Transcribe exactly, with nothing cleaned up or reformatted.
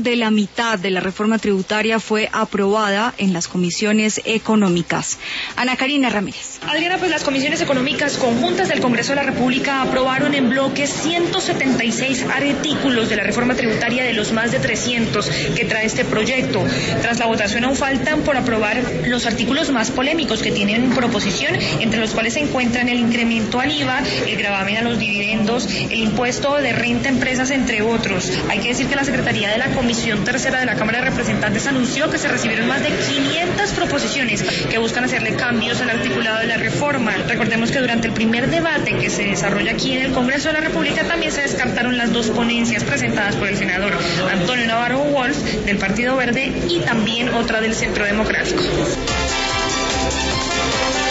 de la mitad de la reforma tributaria fue aprobada en las comisiones económicas. Ana Karina Ramírez. Adriana, pues las comisiones económicas conjuntas del Congreso de la República aprobaron en bloque ciento setenta y seis artículos de la reforma tributaria de los más de trescientos que trae este proyecto. Tras la votación aún faltan por aprobar los artículos más polémicos que tienen proposición, entre los cuales se encuentran el incremento al I V A, el gravamen a los dividendos, el impuesto de renta a empresas, entre otros. Hay que decir que la Secretaría de la Comisión Tercera de la Cámara de Representantes anunció que se recibieron más de quinientas proposiciones que buscan hacerle cambios al articulado de la reforma. Recordemos que durante el primer debate que se desarrolla aquí en el Congreso de la República también se descartaron las dos ponencias presentadas por el senador Antonio Navarro Wolf del Partido Verde y también otra del Centro Democrático.